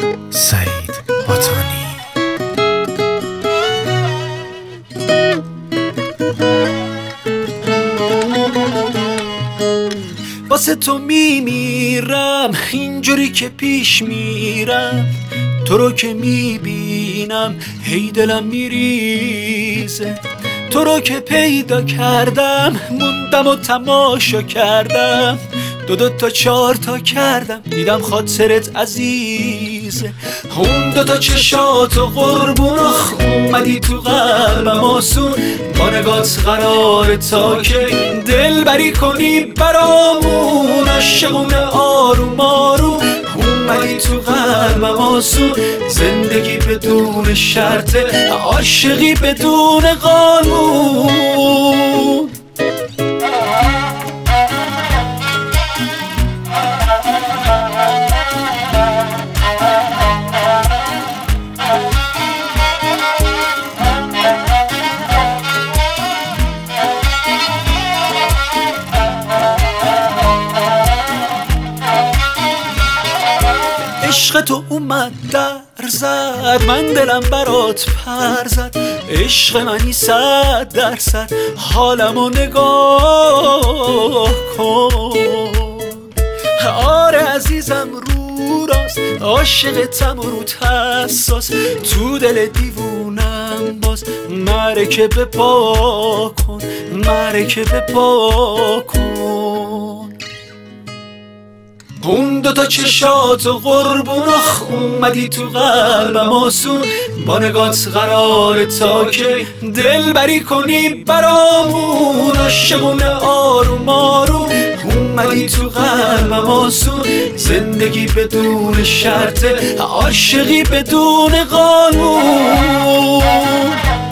سعید باتانی. واسه تو میمیرم اینجوری که پیش میرم، تو رو که میبینم هی دلم میریزه. تو رو که پیدا کردم موندم و تماشا کردم، دو تا چار تا کردم دیدم خاطرت عزیزه. اون تا چشات و قربون اومدی تو قلبم آسون، با نگات قرار تا که دل بری کنی برامون. عاشقونه آروم آروم اومدی تو قلبم آسون، زندگی بدون شرطه، عاشقی بدون قانون. عشق تو اومد در زد، من دلم برات پر زد. عشق منی 100%، حالمو نگاه کن. آره عزیزم رو راست، عاشقتم و روت حساس. تو دل دیوونم باز مرکه بپا کن، مرکه بپا کن. اون تا چشات و قربون اومدی تو قلبم آسون، با نگات قرار تا که دل بری کنی برامون. عاشقونه آروم آروم اومدی تو قلبم آسون، زندگی بدون شرطه، عاشقی بدون قانون.